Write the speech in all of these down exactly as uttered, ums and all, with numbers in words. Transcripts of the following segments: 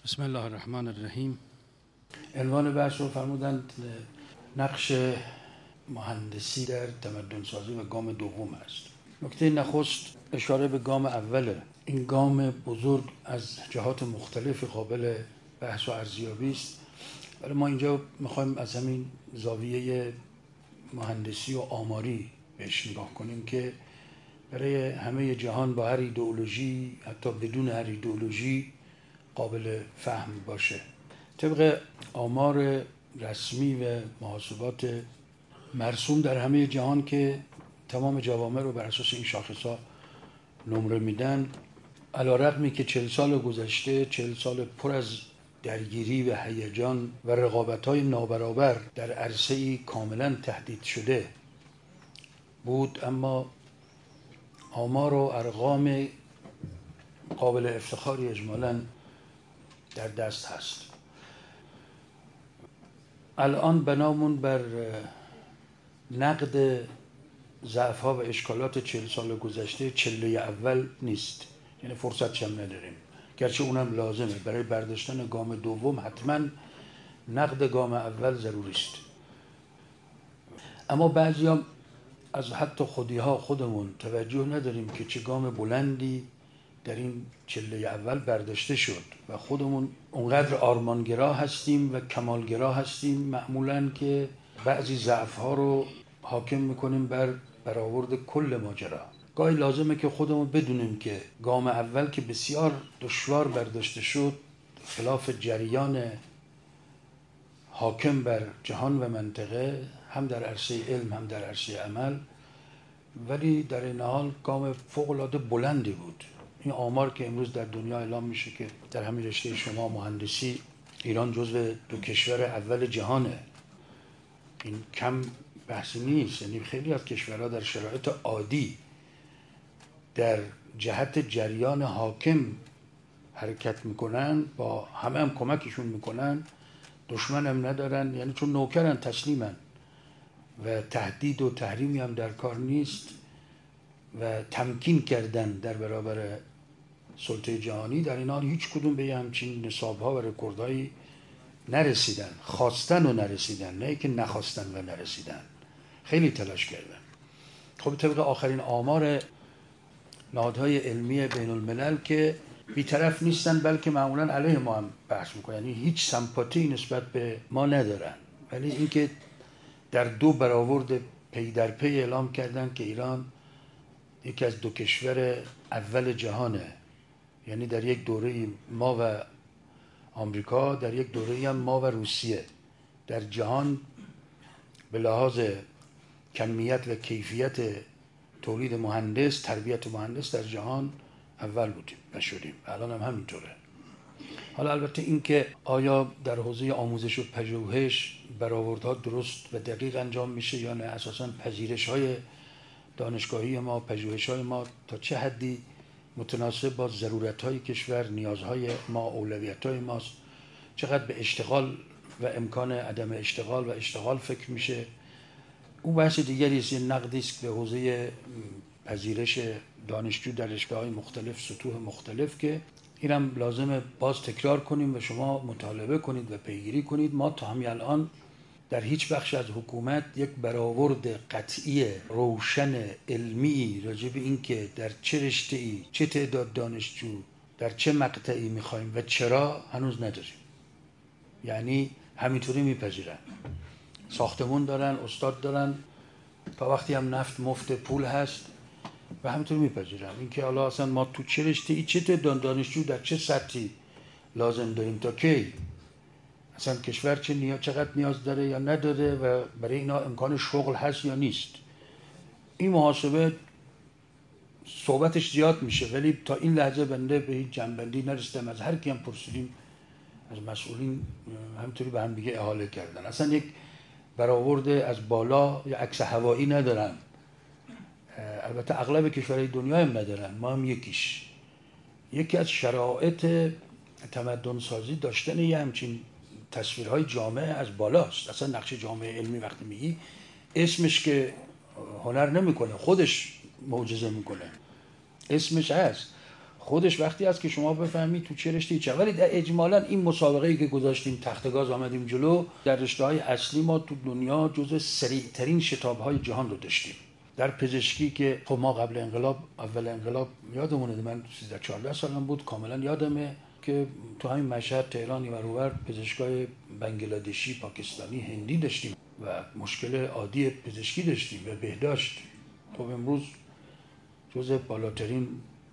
بسم الله الرحمن الرحیم. عنوان بحث رو فرمودند نقش مهندسی در تمدن سازی و گام دوم است. نکته نخست اشاره به گام اوله. این گام بزرگ از جهات مختلف قابل بحث و ارزیابی است، ولی ما اینجا میخوایم از همین زاویه مهندسی و آماری بهش نگاه کنیم که برای همه جهان با هر ایدئولوژی، حتی بدون هر ایدئولوژی، قابل فهم باشه. طبق آمار رسمی و محاسبات مرسوم در همه جهان که تمام جوامع رو بر اساس این شاخص‌ها نمره میدن، علی‌رغمی که چهل سال گذشته، چهل سال پر از درگیری و هیجان و رقابت‌های نابرابر در عرصه‌ای کاملا تهدید شده بود، اما آمار و ارقام قابل افتخاری اجمالاً در دست هست. الان بنامون بر نقد ضعف‌ها و اشکالات چهل سال گذشته چله اول نیست، یعنی فرصت چم نداریم، گرچه اونم لازمه. برای برداشتن گام دوم حتما نقد گام اول ضروری است. اما بعضی از حتی خودی‌ها خودمون توجه نداریم که چه گام بلندی در این چله اول برداشته شد و خودمون اونقدر آرمانگرا هستیم و کمالگرا هستیم معمولاً که بعضی ضعف‌ها رو حاکم میکنیم بر برآورد کل ماجرا. گاهی لازمه که خودمون بدونیم که گام اول که بسیار دشوار برداشته شد خلاف جریان حاکم بر جهان و منطقه، هم در عرصه علم هم در عرصه عمل، ولی در این حال گام فوق‌العاده بلندی بود. این آمار که امروز در دنیا اعلام میشه که در همین رشته شما مهندسی ایران جزو دو کشور اول جهانه، این کم بحثی نیست. یعنی خیلی از کشورها در شرایط عادی در جهت جریان حاکم حرکت میکنن، با همه هم کمکشون میکنن، دشمن هم ندارن، یعنی چون نوکرن تسلیمن و تهدید و تحریمی هم در کار نیست و تمکین کردن در برابر سلطه جهانی. در این حال هیچ کدوم به همچین نصاب‌ها و رکوردهایی نرسیدن، خواستن و نرسیدن، نه که نخواستن و نرسیدن، خیلی تلاش کردن. خب طبق آخرین آمار نهادهای علمی بین الملل که بی‌طرف نیستن بلکه معمولاً علیه ما هم بحث میکنن، یعنی هیچ سمپاتی نسبت به ما ندارن، ولی اینکه در دو برآورد پی در پی اعلام کردن که ایران یکی از دو کشور اول جهانه، یعنی در یک دوره ما و آمریکا، در یک دوره هم ما و روسیه در جهان به لحاظ کمیت و کیفیت تولید مهندس، تربیت مهندس در جهان اول بودیم و شدیم. الان هم همینطوره. حالا البته این که آیا در حوزه آموزش و پژوهش برآوردها درست و دقیق انجام میشه یا نه، اساساً پذیرش‌های دانشگاهی ما، پژوهش‌های ما تا چه حدی متناسب با ضرورت‌های کشور، نیازهای ما، اولویت‌های ماست، چقدر به اشتغال و امکان عدم اشتغال و اشتغال فکر میشه، اون بحث دیگری است. یه نقدی است به حوزه پذیرش دانشجو در رشته‌های مختلف، سطوح مختلف، که اینم لازمه باز تکرار کنیم و شما مطالبه کنید و پیگیری کنید. ما تا همین الان در هیچ بخش از حکومت یک برآورد قطعی روشن علمی راجع به این که در چه رشته‌ای، چه تعداد دانشجو، در چه مقطعی می‌خوایم و چرا هنوز نداریم. یعنی همینطوری میپذیرن، ساختمون دارن، استاد دارن، تا وقتی هم نفت مفت پول هست و همینطوری میپذیرن. این که حالا اصلا ما تو چه رشته‌ای، چه تعداد دانشجو در چه سطحی لازم داریم تا کی، اصلا کشور چه نیاز، چقدر نیاز داره یا نداره و برای اینا امکان شغل هست یا نیست، این محاسبه صحبتش زیاد میشه، ولی تا این لحظه بنده به هیچ جنبندی نرسیدم. از هر کی هم پرسیدیم از مسئولین همینطوری به هم دیگه احاله کردن، اصلا یک برآورد از بالا یا عکس هوایی ندارن. البته اغلب کشورهای دنیا هم ندارن، ما هم یکیش. یکی از شرایط تمدن سازی داشتن یه همچین تصویرهای جامعه از بالاست. اصلا نقش جامعه علمی وقتی میگی اسمش که هنر نمیکنه، خودش معجزه میکنه، اسمش هست. خودش وقتی است که شما بفهمید تو چه رشته چه. ولی در اجمالا این مسابقه‌ای که گذاشتیم تخت گاز آمدیم جلو، در رشته‌های اصلی ما تو دنیا جزو سریع‌ترین شتاب‌های جهان رو داشتیم. در پزشکی که خب ما قبل انقلاب، اول انقلاب یادمونه، من سیزده چهارده سالم بود، کاملا یادمه که تو همین مشهد، تهران و روبر پزشکای بنگلادشی، پاکستانی، هندی داشتیم و مشکل عادی پزشکی داشتیم و بهداشت. خب امروز جزء بالاترین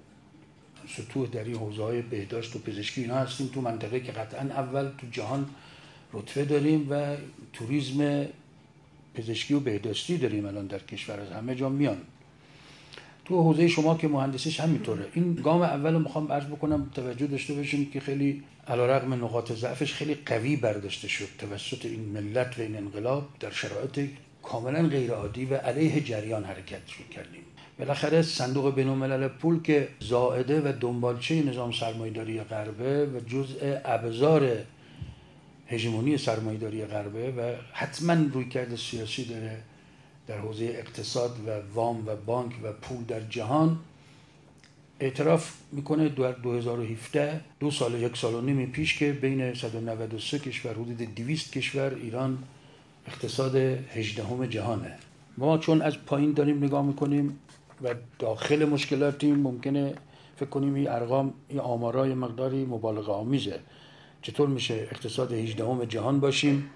سطوح در این حوزه‌های بهداشت و پزشکی اینا هستیم تو منطقه که قطعا اول تو جهان رتبه داریم و توریسم پزشکی و بهداشتی داریم الان در کشور، از همه جا میان. تو حوزه شما که مهندسیش همینطوره. این گام اول رو میخوام عرض بکنم، توجه داشته باشیم که خیلی علیرغم نقاط ضعفش خیلی قوی برداشته شد توسط این ملت و این انقلاب، در شرایط کاملا غیر عادی و علیه جریان حرکت کردیم. بالاخره صندوق بین‌الملل پول که زائده و دنبالچه نظام سرمایه‌داری غربه و جزء ابزار هژمونی سرمایه‌داری غربه و حتما رویکرد سیاسی داره در حوزه اقتصاد و وام و بانک و پول در جهان، اعتراف میکنه در دو هزار و هفده، دو سال یک سال و نیم پیش، که بین صد و نود و سه کشور، حدود دویست کشور، ایران اقتصاد هجدهم جهانه. ما چون از پایین داریم نگاه میکنیم و داخل مشکلاتیم، ممکنه فکر کنیم این ارقام، این آمارای مقداری مبالغه آمیزه. چطور میشه اقتصاد هجدهم جهان باشیم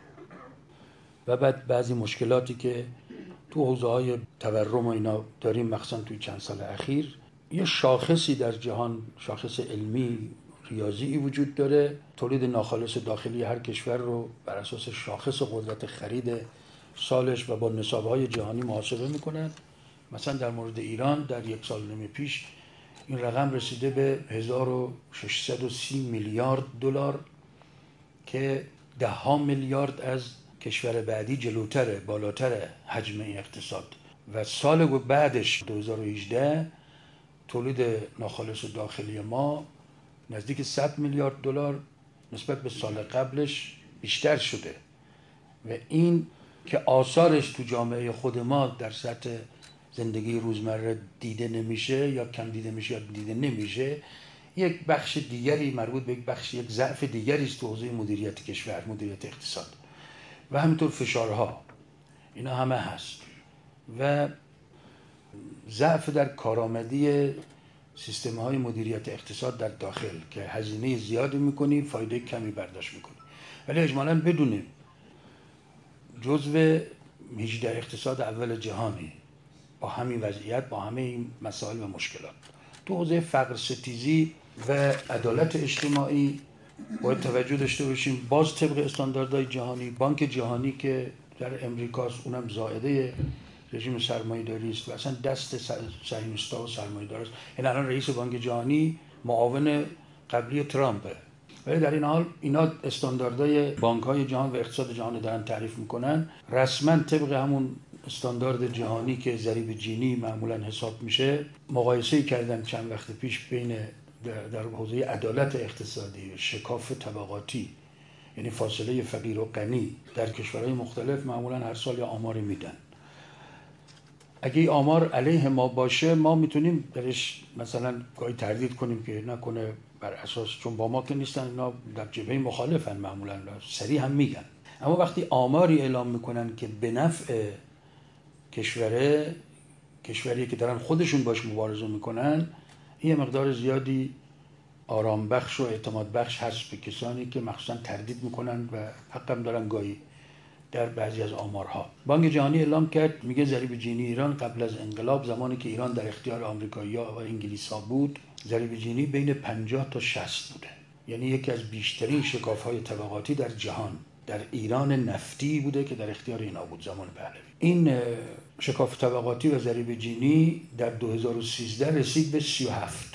و بعد بعضی مشکلاتی که تو حوزه‌های تورم و اینا داریم، مخصوصا توی چند سال اخیر، یه شاخصی در جهان، شاخص علمی ریاضی وجود داره، تولید ناخالص داخلی هر کشور رو بر اساس شاخص قدرت خرید سالش و با نصاب‌های جهانی محاسبه میکنن. مثلا در مورد ایران در یک سال نیم پیش این رقم رسیده به هزار و ششصد و سی میلیارد دلار که ده ها میلیارد از کشور بعدی جلوتره، بالاتره حجم این اقتصاد. و سال بعدش دو هزار و هجده تولید ناخالص داخلی ما نزدیک صد میلیارد دلار نسبت به سال قبلش بیشتر شده و این که آثارش تو جامعه خود ما در سطح زندگی روزمره دیده نمیشه یا کم دیده میشه یا دیده نمیشه، یک بخش دیگری مربوط به یک بخش، یک ضعف دیگری است تو حوزه مدیریت کشور، مدیریت اقتصاد و همینطور فشارها، اینا همه هست و ضعف در کارآمدی سیستم‌های مدیریت اقتصاد در داخل که هزینه زیادی میکنی، فایده کمی برداشت میکنی. ولی اجمالاً بدونیم جزو هجده اقتصاد اول جهانی با همین وضعیت، با همه این مسائل و مشکلات. تو حوزه فقر ستیزی و عدالت اجتماعی باید توجه داشته باشیم، باز طبق استانداردهای جهانی، بانک جهانی که در امریکاست، اونم زائده رژیم سرمایه‌داری است و اصلا دست صهیونیست‌ها و سرمایه‌دار است. این الان رئیس بانک جهانی معاون قبلی ترامپه. ولی در این حال اینا استانداردهای بانک‌های جهان و اقتصاد جهان دارن تعریف میکنن، رسما طبق همون استاندارد جهانی که ضریب جینی معمولا حساب میشه. مقایسه کردن چند وقت پیش بین در حوزه عدالت اقتصادی، شکاف طبقاتی، یعنی فاصله فقیر و غنی در کشورهای مختلف، معمولا هر سال یا آماری میدن. اگه این آمار علیه ما باشه، ما میتونیم درش مثلا گاهی تردید کنیم که نکنه بر اساس، چون با ما که نیستن، اینا در جبهه مخالفن، معمولا سریع هم میگن. اما وقتی آماری اعلام میکنن که به نفع کشوره، کشوری که دارن خودشون باش مبارزه میکنن، این مقدار زیادی آرام بخش و اعتماد بخش هست به کسانی که مخصوصا تردید میکنن و حقم دارن گاهی در بعضی از آمارها. بانک جهانی اعلام کرد، میگه ضریب جینی ایران قبل از انقلاب، زمانی که ایران در اختیار آمریکایی‌ها و انگلیس‌ها بود، ضریب جینی بین پنجاه تا شصت بوده. یعنی یکی از بیشترین شکاف‌های طبقاتی در جهان در ایران نفتی بوده که در اختیار اینا بود زمان پهلوی. این شکاف طبقاتی و ضریب جینی در دو هزار و سیزده رسید به سی و هفت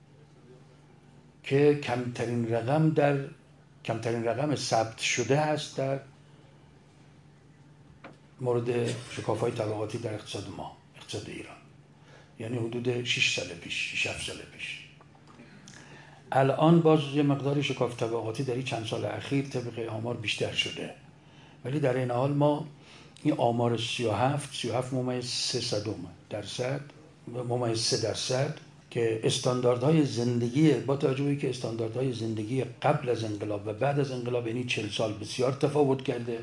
که کمترین رقم در کمترین رقم ثبت شده است در مورد شکاف‌های طبقاتی در اقتصاد ما، اقتصاد ایران، یعنی حدود شش سال پیش، شش هفت سال پیش. الان باز یه مقدار شکاف طبقاتی در این چند سال اخیر طبق آمار بیشتر شده، ولی در این حال ما این آمار سی و هفت ممیز سه صدم درصد ممیز سه درصد که استانداردهای زندگی با توجه به که استانداردهای زندگی قبل از انقلاب و بعد از انقلاب یعنی چهل سال بسیار تفاوت کرده.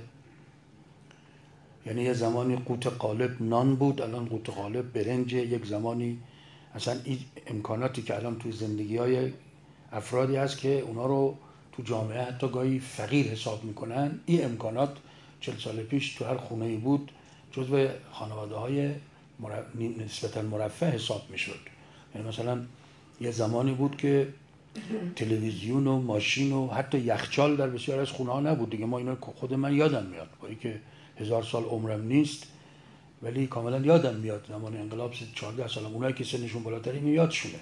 یعنی یه زمانی قوت قالب نان بود، الان قوت قالب برنج. یک زمانی اصلا این امکاناتی که الان توی زندگی های افرادی هست که اونا رو تو جامعه حتی گاهی فقیر حساب میکنن، این امکانات چهل سال پیش تو هر خونه‌ای بود جزو خانواده های نسبتا مرفه حساب میشد. یعنی مثلا یه زمانی بود که تلویزیون و ماشین و حتی یخچال در بسیار از خونه ها نبود دیگه. ما اینا خود من یادم میاد، با اینکه هزار سال عمرم نیست ولی کاملا یادم میاد زمان انقلاب چهارده سالم. اونایی که سنشون بالاتره این یادشونه.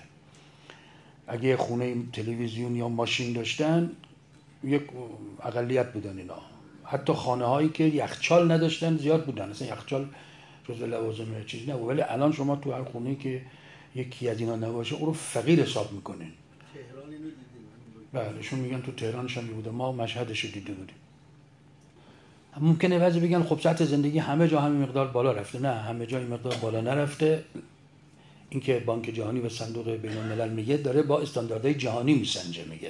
اگه خونه تلویزیون یا ماشین داشتن یک اقلیت بودن اینا. حتی خانه هایی که یخچال نداشتن زیاد بودن، اصلا یخچال جزء لوازم چیزی نبود. ولی الان شما تو هر خونه که یکی از اینا نباشه اون رو فقیر حساب میکنین. تهران اینو دیدیم. بله شون میگن تو تهرانش هم بوده، ما مشهدش رو دیده بودیم. ممکنه بعضی بگن خب سطح زندگی همه جا همین مقدار بالا رفته. نه، همه جا این مقدار بالا نرفته. اینکه بانک جهانی و صندوق بین الملل میگه داره با استانداردهای جهانی میسنجه. میگه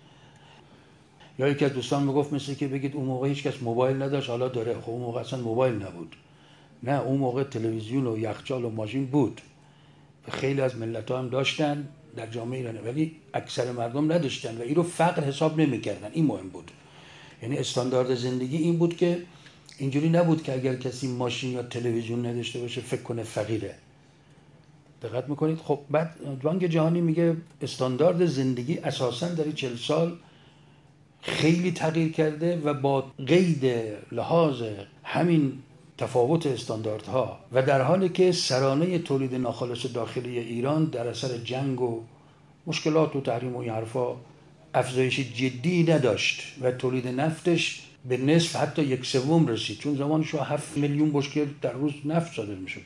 یا یکی از دوستان میگفت مثل که بگید اون موقع هیچ کس موبایل نداشت حالا داره. خب اون موقع اصلا موبایل نبود. نه، اون موقع تلویزیون و یخچال و ماشین بود. خیلی از ملت‌ها هم داشتن در جامعه ایران ولی اکثر مردم نداشتن و این رو فقر حساب نمی‌کردن. این مهم بود. یعنی استاندارد زندگی این بود که اینجوری نبود که اگر کسی ماشین یا تلویزیون نداشته باشه فکر کنه فقیره. دقت میکنید؟ خب بعد بانک جهانی میگه استاندارد زندگی اساساً در این چهل سال خیلی تغییر کرده و با قید لحاظ همین تفاوت استانداردها و در حالی که سرانه تولید ناخالص داخلی ایران در اثر جنگ و مشکلات و تحریم و این حرفا افزایش جدی نداشت و تولید نفتش به نصف حتی یک سوم رسید، چون زمانش هفت میلیون بشکه در روز نفت صادر میشد.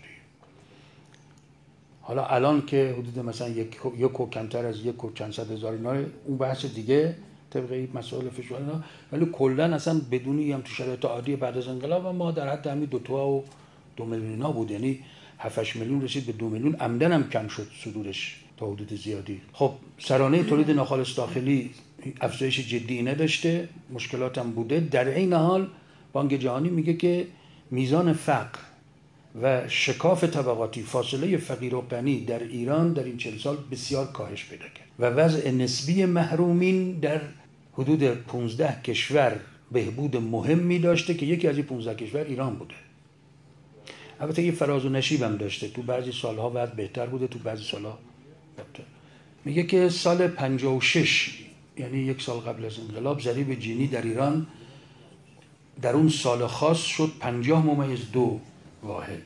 حالا الان که حدود مثلا یک یک و کمتر از یک و چند صد هزار اینا، اون بحث دیگه طبقه مسائل فشار اینا، ولی کلا اصلا بدونی هم تو شرایط عادی بعد از انقلاب ما در حد همین دو تا و دو میلیون اینا بود. یعنی هفت هشت میلیون رسید به دو میلیون. عمدن هم کم شد صدورش تا حدود زیادی. خب سرانه تولید ناخالص داخلی افزایش جدی نداشته، مشکلات هم بوده. در این حال بانک جهانی میگه که میزان فقر و شکاف طبقاتی، فاصله فقیر و غنی در ایران در این چهل سال بسیار کاهش پیدا کرد و وضع نسبی محرومین در حدود پانزده کشور بهبود مهمی داشته که یکی از این پانزده کشور ایران بوده. البته یه فراز و نشیب هم داشته، تو بعضی سالها وضع بهتر بوده، تو بعضی سالها بدتر. میگه که سال پنجاه و شش یعنی یک سال قبل از انقلاب ضریب جینی در ایران در اون سال خاص شد پنجاه ممیز دو واحد.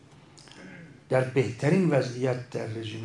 در بهترین وضعیت در رژیم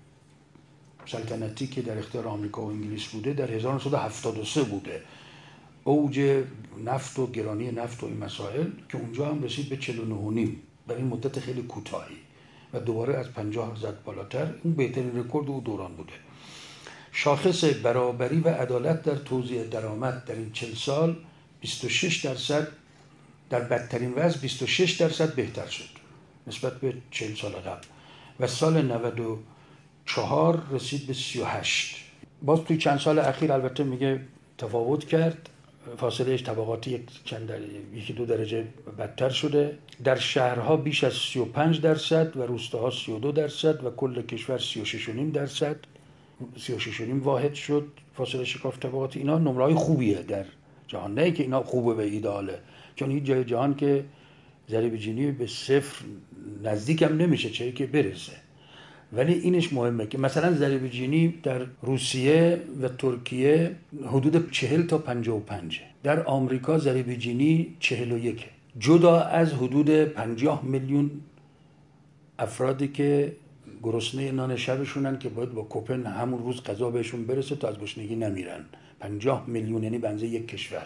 سلطنتی که در اختیار آمریکا و انگلیس بوده در هزار و نهصد و هفتاد و سه بوده، اوج نفت و گرانی نفت و این مسائل، که اونجا هم رسید به چهل و نه و نیم برای این مدت خیلی کوتاهی و دوباره از پنجاه زد بالاتر. این بهترین رکورد اون دوران بوده. شاخص برابری و عدالت در توزیع درآمد در این چهل سال بیست و شش درصد در بدترین وضع بیست و شش درصد بهتر شد نسبت به چهل سال قبل و سال نود و چهار رسید به سی و هشت. باز توی چند سال اخیر البته میگه تفاوت کرد، فاصلهش طبقاتی یک چند در... یکی دو درجه بدتر شده. در شهرها بیش از سی و پنج درصد و روستاها سی و دو درصد و کل کشور سی و شش و نیم درصد سی و شش و نیم واحد شد فاصله شکاف طبقاتی. اینا نمره‌های خوبیه در جهان، نه که اینا خوبه به ایداله، چون هیچ جای جهان که ضریب جینی به صفر نزدیک هم نمیشه چه که برسه. ولی اینش مهمه که مثلا ضریب جینی در روسیه و ترکیه حدود چهل تا پنجاه و پنج، در آمریکا ضریب جینی چهل و یک، جدا از حدود پنجاه میلیون افرادی که گرسنه نان شبشونن که باید با کوپن همون روز غذا بهشون برسه تا از گشنگی نمیرن. پنجاه میلیون یعنی بنزه یک کشور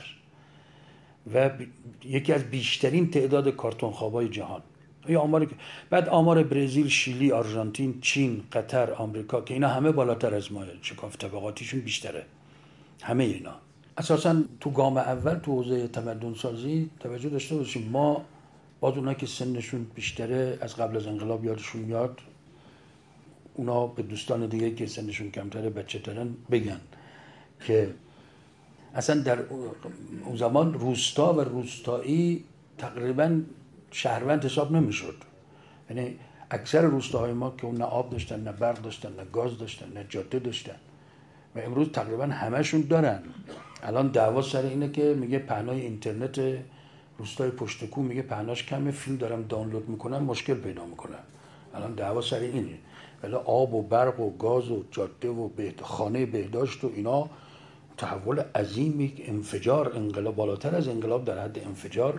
و یکی از بیشترین تعداد کارتون خوابای جهان. یا آمار بعد آمار برزیل، شیلی، آرژانتین، چین، قطر، آمریکا که اینا همه بالاتر از ما، شکاف طبقاتیشون بیشتره. همه اینا اساساً تو گام اول تو حوزه تمدن سازی توجه داشته باشیم. ما باز اونایی که سنشون بیشتره از قبل از انقلاب یادشون میاد اونا به دوستان دیگه که سنشون کمتره بچه ترن بگن که اصلا در اون زمان روستا و روستایی تقریبا شهروند حساب نمیشد. یعنی اکثر روستاهای ما که اون نه آب داشتن، نه برق داشتن، نه گاز داشتن، نه جاده داشتن و امروز تقریبا همهشون دارن. الان دعوا سر اینه که میگه پهنای اینترنت روستای پشت کوه میگه پهناش کمه، فیلم دارم دانلود میکنم مشکل پیدا میکنم. الان دعوا سر اینه. ولی آب و برق و گاز و جاده و بهد... خانه بهداشت و اینا تحول عظیمی، انفجار، انقلاب، بالاتر از انقلاب در حد انفجار.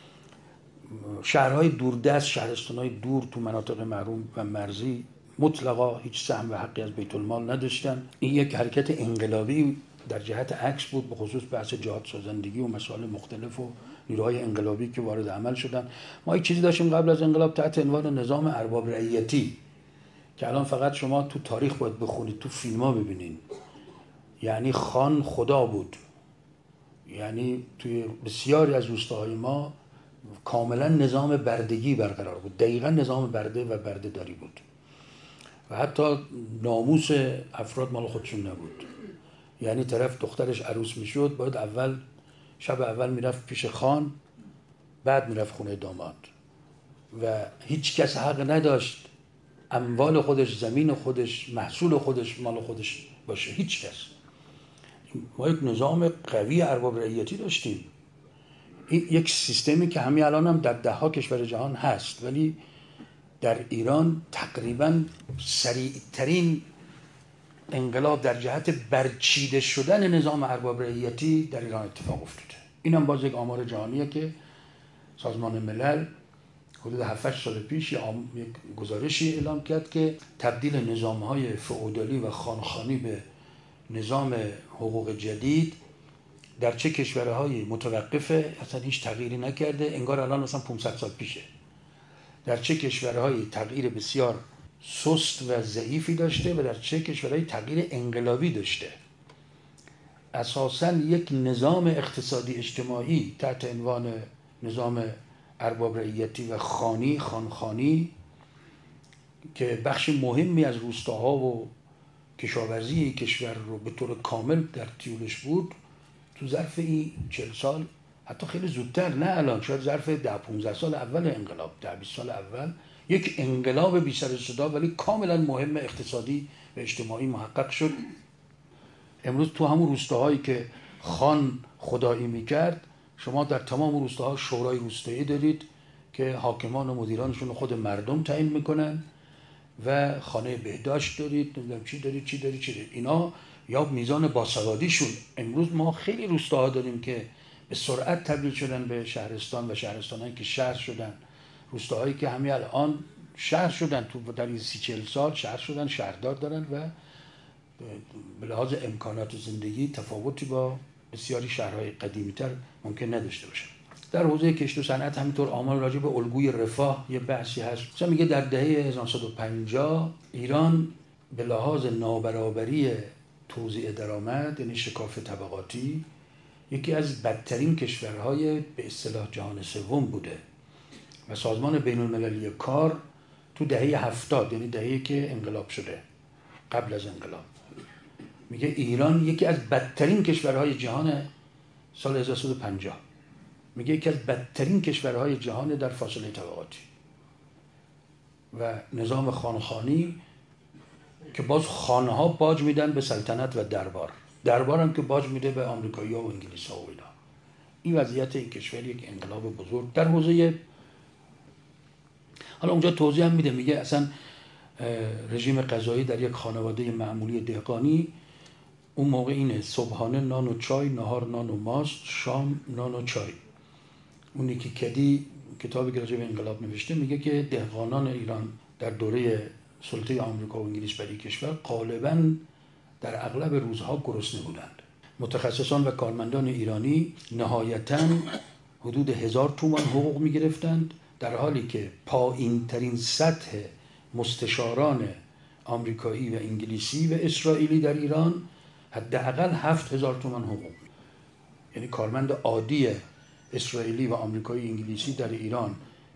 شهرهای دوردست، شهرستانهای دور تو مناطق محروم و مرزی مطلقا هیچ سهم و حقی از بیت المال نداشتن. این یک حرکت انقلابی در جهت عکس بود، به خصوص بحث جهاد سازندگی و مسائل مختلف و نیروهای انقلابی که وارد عمل شدن. ما یک چیزی داشتیم قبل از انقلاب تحت عنوان نظام ارباب رعیتی که الان فقط شما تو تاریخ باید بخونید، تو فیلم‌ها ببینید. یعنی خان خدا بود. یعنی توی بسیاری از روستاهای ما کاملا نظام بردگی برقرار بود، دقیقا نظام برده و برده داری بود و حتی ناموس افراد مال خودشون نبود. یعنی طرف دخترش عروس میشد باید اول شب اول میرفت پیش خان، بعد میرفت خونه داماد و هیچ کس حق نداشت اموال خودش، زمین خودش، محصول خودش مال خودش باشه، هیچ کس. ما یک نظام قوی ارباب رعیتی داشتیم. این یک سیستمی که همین الان هم در ده ها کشور جهان هست، ولی در ایران تقریبا سریعترین انقلاب در جهت برچیده شدن نظام ارباب رعیتی در ایران اتفاق افتاده. این هم باز یک آمار جهانیه که سازمان ملل حدود هفت هشت سال پیش یک گزارشی اعلام کرد که تبدیل نظام‌های فئودالی و خانخانی به نظام حقوق جدید در چه کشورهای متوقفه، اصلا هیچ تغییری نکرده، انگار الان مثلا پانصد سال پیشه. در چه کشورهای تغییر بسیار سست و ضعیفی داشته و در چه کشورهای تغییر انقلابی داشته. اساساً یک نظام اقتصادی اجتماعی تحت عنوان نظام ارباب رعیتی و خانی خانخانی که بخش مهمی از روستاها و کشاورزی کشور رو به طور کامل در تیولش بود، تو ظرف این چهل سال، حتی خیلی زودتر، نه الان، شاید ظرف ده پانزده سال اول انقلاب، ده بیست سال اول، یک انقلاب بی سر و صدا ولی کاملا مهم اقتصادی و اجتماعی محقق شد. امروز تو همون روستاهایی که خان خدایی میکرد، شما در تمام روستاها شورای روستایی دارید که حاکمان و مدیرانشون خود مردم تعیین میکنن و خانه بهداشت دارید، نمیدونم چی دارید چی دارید چی دارید. اینا یا میزان باسوادیشون، امروز ما خیلی روستاها داریم که به سرعت تبدیل شدن به شهرستان و شهرستانایی که شهر شدن، روستاهایی که همین الان شهر شدن، تو در این سی چهل سال شهر شدن، شهردار دارن و به لحاظ امکانات زندگی تفاوتی با بسیاری شهرهای قدیمی‌تر ممکن نداشته باشن. در حوزه کشت و صنعت همینطور آمار راجع به الگوی رفاه یه بحثی هست. مثلا میگه در دهه هزار و نهصد و پنجاه ایران به لحاظ نابرابری توزیع درآمد، یعنی شکاف طبقاتی، یکی از بدترین کشورهای به اصطلاح جهان سوم بوده و سازمان بین المللی کار تو دهه هفتاد، یعنی دهه‌ای که انقلاب شده، قبل از انقلاب، میگه ایران یکی از بدترین کشورهای جهان سال هزار و سیصد و پنجاه، میگه یکی از بدترین کشورهای جهان در فاصله طبقاتی و نظام خانخانی که باز خانها باج میدن به سلطنت و دربار، دربار هم که باج میده به آمریکایی‌ها و انگلیس‌ها و اینا. این وضعیت این کشور یک انقلاب بزرگ در حوزه. حالا اونجا توضیح هم میده، میگه اصلا رژیم غذایی در یک خانواده معمولی دهقانی اون موقع اینه: صبحانه نان و چای، نهار نان و ماست، شام نان و چای. اونی که کدی کتابی که راجع به انقلاب نوشته میگه که دهقانان ایران در دوره سلطه آمریکا و انگلیس بر این کشور غالباً در اغلب روزها گرسنه بودند. متخصصان و کارمندان ایرانی نهایتاً حدود هزار تومان حقوق میگرفتند، در حالی که پایین ترین سطح مستشاران آمریکایی و انگلیسی و اسرائیلی در ایران حداقل هفت هزار تومان حقوق. یعنی کارمند عادی اسرائیلی و آمریکایی انگلیسی در ایران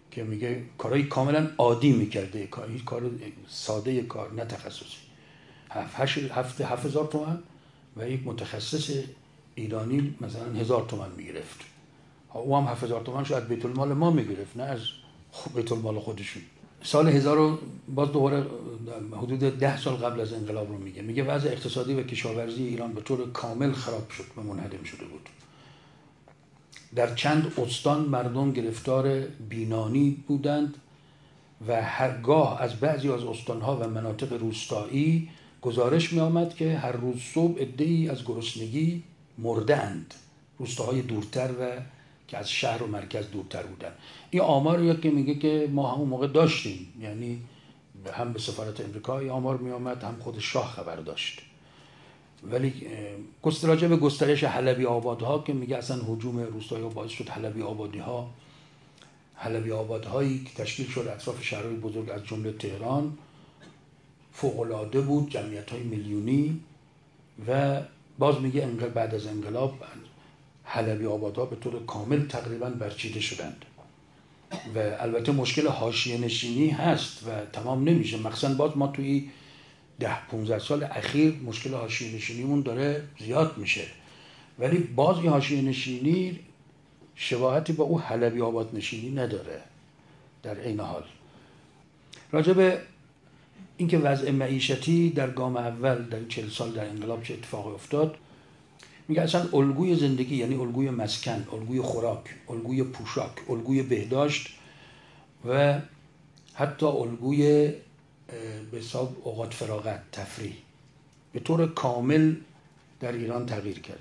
که میگه کارهای کاملا عادی میکرده، هیچ کار ساده کار نه تخصصی، هفت هفت هفت هزار تومان و یک متخصص ایرانی مثلا هزار تومان میگرفت. او هم هفت هزار تومان شاید بیت المال ما میگرفت، نه از بیت المال خودشون. سال هزار رو باز دوباره حدود ده سال قبل از انقلاب رو میگه، میگه وضع اقتصادی و کشاورزی ایران به طور کامل خراب شد و منهدم شده بود. در چند استان مردم گرفتار بینانی بودند و هرگاه از بعضی از استانها و مناطق روستایی گزارش می آمد که هر روز صبح عده‌ای از گرسنگی مردند، روستاهای دورتر و که از شهر و مرکز دورتر بودن. این آمار که میگه که ما همون موقع داشتیم، یعنی هم به سفارت امریکا این آمار می آمد، هم خود شاه خبر داشت. ولی راجع به گسترش حلبی آبادها که میگه اصلا هجوم روستایی‌ها باعث شد حلبی آبادی‌ها حلبی آبادهایی که تشکیل شد اطراف شهرهای بزرگ از جمله تهران فوق‌العاده بود، جمعیت‌های میلیونی. و باز میگه بعد از انقلاب حلبی آبادها به طور کامل تقریبا برچیده شدند و البته مشکل حاشیه نشینی هست و تمام نمیشه. مخصوصا باز ما توی ده پونزده سال اخیر مشکل حاشیه نشینیمون داره زیاد میشه، ولی باز این حاشیه نشینی شباهتی با او حلبی آباد نشینی نداره. در این حال راجع به اینکه وضع معیشتی در گام اول در چهل سال در انقلاب چه اتفاقی افتاد، میگه اصلا الگوی زندگی، یعنی الگوی مسکن، الگوی خوراک، الگوی پوشاک، الگوی بهداشت و حتی الگوی به حساب اوقات فراغت، تفریح، به طور کامل در ایران تغییر کرده.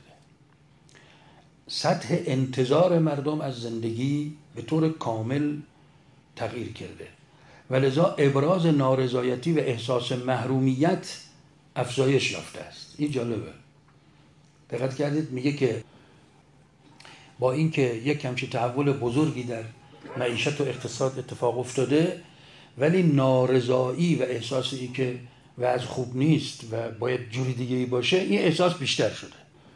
سطح انتظار مردم از زندگی به طور کامل تغییر کرده و لذا ابراز نارضایتی و احساس محرومیت افزایش یافته است. این جالبه، دقت کردید؟ میگه که با اینکه یک همچین تحول بزرگی در معیشت و اقتصاد اتفاق افتاده، ولی نارضایی و احساسی که وضع خوب نیست و باید جوری دیگه باشه، این احساس بیشتر شده.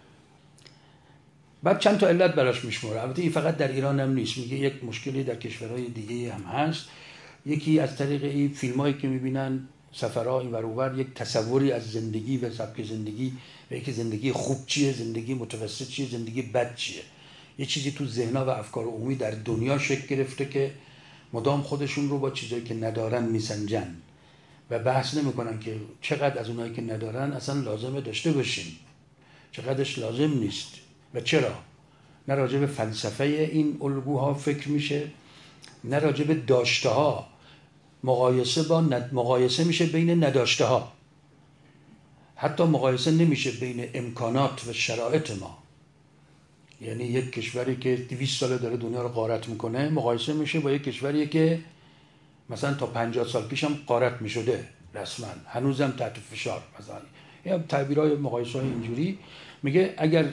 بعد چند تا علت براش میشموره. البته این فقط در ایران هم نیست، میگه یک مشکلی در کشورهای دیگه هم هست. یکی از طریق این فیلمایی که میبینن، سفرها این ور اونور، یک تصوری از زندگی و سبک زندگی و یک زندگی خوب چیه، زندگی متوسط چیه، زندگی بد چیه. یه چیزی تو ذهن‌ها و افکار عمومی در دنیا شکل گرفته که مدام خودشون رو با چیزایی که ندارن میسنجن و بحث نمیکنن که چقدر از اونایی که ندارن اصلا لازمه داشته باشیم، چقدرش لازم نیست و چرا. نه راجع به فلسفه این الگوها فکر میشه، نه راجع به داشته ها. مقایسه با ند... مقایسه میشه بین نداشته ها، حتی مقایسه نمیشه بین امکانات و شرایط ما. یعنی یک کشوری که دویست ساله داره دنیا رو غارت میکنه مقایسه میشه با یک کشوری که مثلا تا پنجاه سال پیشم غارت میشده رسما، هنوزم تحت فشار. مثلا یا تعبیرهای مقایسه های اینجوری. میگه اگر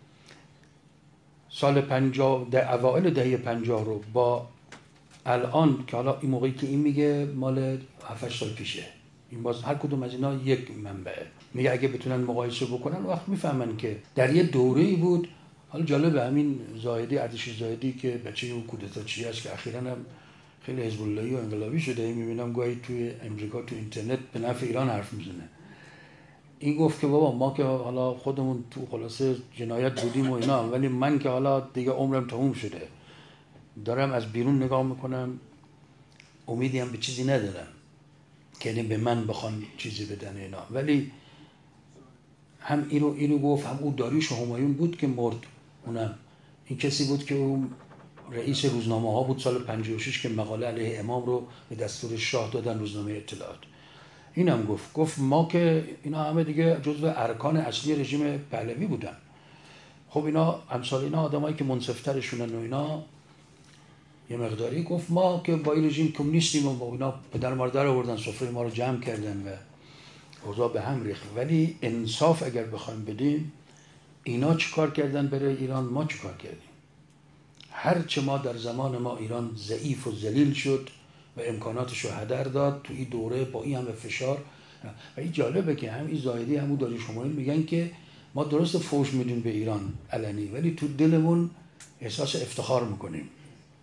سال پنجاه، در اوائل دهه پنجاه رو با الان، که حالا این موقعی که این میگه مال هفت سال پیشه، این باز هر کدوم از اینا یک منبعه، میگه اگه بتونن مقایسه بکنن وقت میفهمن که در یه دوره‌ای بود. حالا جالبه همین زاهدی، اردشیر زاهدی که بچه اون کودتاچی است که اخیراً هم خیلی حزب اللهی و انقلابی شده، میبینم گاهی توی امریکا تو اینترنت به نفع ایران حرف میزنه. این گفت که بابا ما که حالا خودمون تو خلاصه جنایت بودیم و اینا، ولی من که حالا دیگه عمرم تموم شده، دارم از بیرون نگاه میکنم، امیدی هم به چیزی ندارم که یعنی به من بخوان چیزی بدن اینا. ولی هم اینو اینو گفت، هم اون داریوش و همایون بود که مرد، اونم این کسی بود که اون رئیس روزنامه ها بود سال پنجاه و شش که مقاله علیه امام رو به دستور شاه دادن، روزنامه اطلاعات. اینم گفت گفت ما که اینا همه دیگه جزو ارکان اصلی رژیم پهلوی بودن. خب اینا امثال اینا آدمایی که منصف‌ترشونن و اینا یه مقداری، گفت ما که با این رژیم کمونیستیم و با اینا پدر ما رو در آوردن، سفره ما رو جمع کردن و اوضاع به هم ریخت. ولی انصاف اگر بخوایم بدیم، اینا چیکار کردن برای ایران، ما چیکار کردیم؟ هرچه ما در زمان ما ایران ضعیف و ذلیل شد و امکاناتش رو هدر داد تو این دوره با این همه فشار. و این جالبه که هم این زاهدی همون داریوش همایون میگن که ما درست فوش میدیم به ایران علنی، ولی تو دلمون احساس افتخار میکنیم.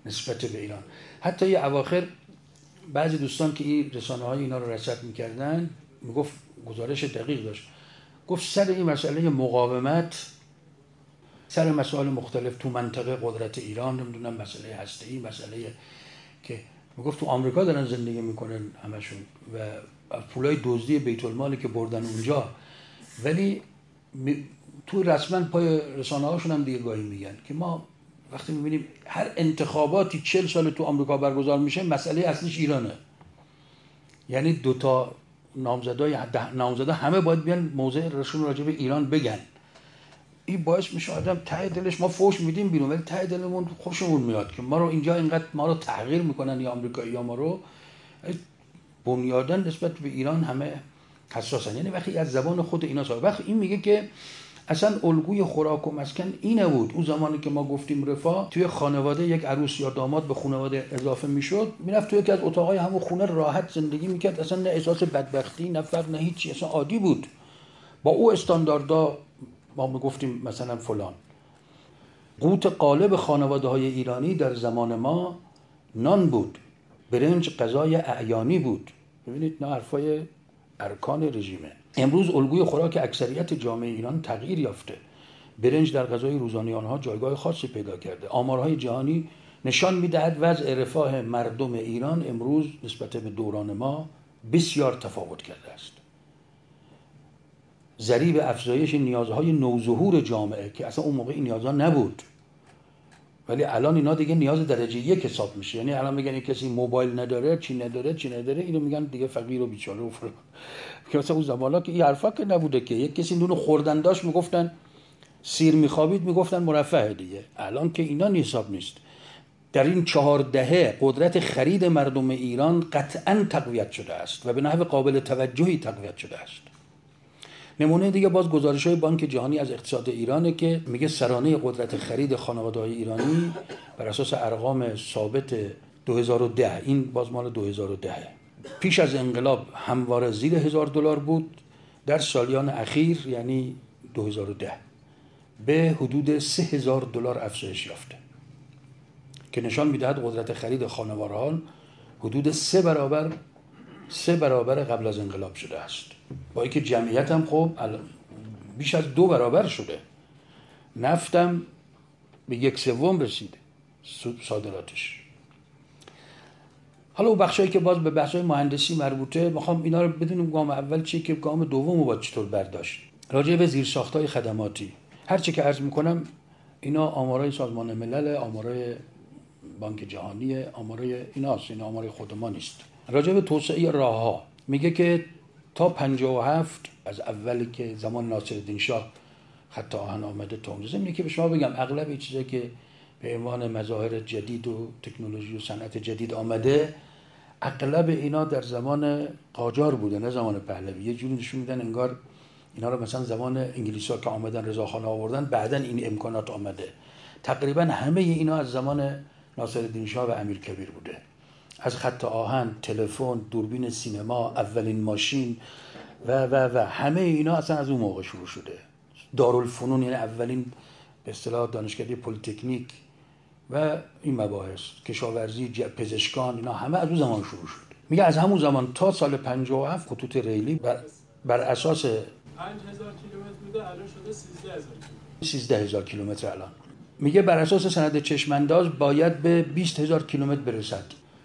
نسبت به ایران. حتی یه اواخر بعضی دوستان که این رسانه های اینا رو رصد میکردن میگفت، گزارش دقیق داشت، گفت سر این مسئله مقاومت، سر مسائل مختلف تو منطقه قدرت ایران، نمیدونم مسئله هسته‌ای، مسئله که میگفت تو آمریکا دارن زندگی میکنن همشون و پولای دزدی بیت المالی که بردن اونجا، ولی تو رسما پای رسانه هاشون هم دیرگاهی میگن که ما وقتی میبینیم هر انتخاباتی چهل سال تو آمریکا برگزار میشه مسئله اصلیش ایرانه. یعنی دوتا نامزدای نامزدا همه باید بیان موضع رشون راجع به ایران بگن. این باعث میشه آدم ته دلش، ما فوش میدیم بیرون ولی ته دلمون خوشمون میاد که ما رو اینجا اینقدر ما رو تحقیر میکنن یا آمریکایی یا ما رو بنیادن نسبت به ایران همه حساسن. یعنی وقتی از زبان خود اینا سوال، وقتی این میگه که اصلا الگوی خوراک و مسکن اینه بود. اون زمانی که ما گفتیم رفاه، توی خانواده یک عروس یا داماد به خانواده اضافه میشد، میرفت توی یکی از اتاقای همون خونه راحت زندگی میکرد، اصلا نه احساس بدبختی نه فقر نه هیچی، اصلا عادی بود. با او استانداردها ما میگفتیم مثلا فلان. قوت غالب خانواده های ایرانی در زمان ما نان بود، برنج غذای اعیانی بود. ببینید نه حرفای ارکان رژیمه. امروز الگوی خوراک اکثریت جامعه ایران تغییر یافته. برنج در غذای روزانه آنها جایگاه خاصی پیدا کرده. آمارهای جهانی نشان میدهد وضع رفاه مردم ایران امروز نسبت به دوران ما بسیار تفاوت کرده است. ضریب افزایش نیازهای نوظهور جامعه که اصلا اون موقع این نیازها نبود، ولی الان اینا دیگه نیاز درجه یک حساب میشه. یعنی الان میگن کسی موبایل نداره، چی نداره، چی نداره، اینو میگن دیگه فقیر و بیچاره و فلان. که مثلا اون زمانا که این حرفا که نبوده که یک کسی نون خوردن داشت میگفتن سیر میخوابید میگفتن مرفه دیگه. الان که اینا حساب نیست. در این چهار دهه قدرت خرید مردم ایران قطعاً تقویت شده است و به نحو قابل توجهی تقویت شده است. نمونه دیگه باز گزارش‌های بانک جهانی از اقتصاد ایرانه که میگه سرانه قدرت خرید خانواده‌های ایرانی بر اساس ارقام ثابت دو هزار و ده، این باز مال دو هزار و ده، پیش از انقلاب همواره زیر هزار دلار بود، در سالیان اخیر یعنی دو هزار و ده به حدود سه هزار دلار افزایش یافته که نشان میدهد قدرت خرید خانوارهان حدود سه برابر سه برابر قبل از انقلاب شده است. با اینکه جمعیت هم خب بیش از دو برابر شده. نفتم به یک سوم رسیده صادراتش. حالا اون بخشایی که باز به بحث‌های مهندسی مربوطه، میخوام اینا رو بدونیم گام اول چیه که گام دوم رو باید چطور برداشت. راجع به زیرساخت‌های خدماتی هر چی که عرض میکنم اینا آمارای سازمان ملل، آمارای بانک جهانی، آمارای ایناست، این آمارای خود ما نیست. راجع به توسعه راه‌ها میگه که تا پنجاه و هفت از اولی که زمان ناصرالدین شاه خط آهن آمده تا اونجا، اینه که به شما بگم اغلب این چیزایی که به عنوان مظاهر جدید و تکنولوژی و صنعت جدید آمده، اغلب اینا در زمان قاجار بوده نه زمان پهلوی. یه جوری نشون میدن انگار اینا رو مثلا زمان انگلیس‌ها که آمدن رضاخان آوردن بعدن این امکانات آمده. تقریبا همه اینا از زمان ناصرالدین شاه و امیرکبیر بوده. از خط آهن، تلفن، دوربین سینما، اولین ماشین و و و همه اینا اصلا از اون موقع شروع شده. دارالفنون یعنی اولین به اصطلاح دانشکده پلی‌تکنیک و این مباحث، کشاورزی، پزشکان، اینا همه از اون زمان شروع شد. میگه از همون زمان تا سال پنجاه و هفت خطوط ریلی بر, بر اساس پنج هزار کیلومتر بوده، الان شده سیزده هزار کیلومتر. سیزده هزار کیلومتر الان. میگه بر اساس سند چشمانداز باید به بیست هزار کیلومتر برسد.